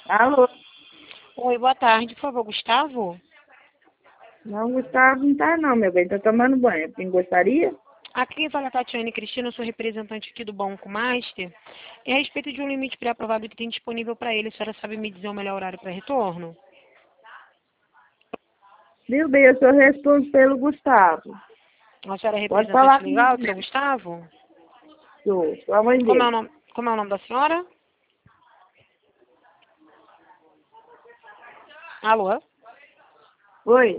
Alô? Oi, boa tarde. Por favor, Gustavo? Não, Gustavo não tá não, meu bem. Tá tomando banho. Quem gostaria? Aqui quem fala é a Tatiane Cristina, eu sou representante aqui do Banco Master. É a respeito de um limite pré-aprovado que tem disponível para ele. A senhora sabe me dizer o melhor horário para retorno? Meu bem, eu sou responsável pelo Gustavo. A senhora é Pode falar representante legal, comigo. seu Gustavo? Sou a mãe dele. Como é o nome da senhora? Alô? Oi?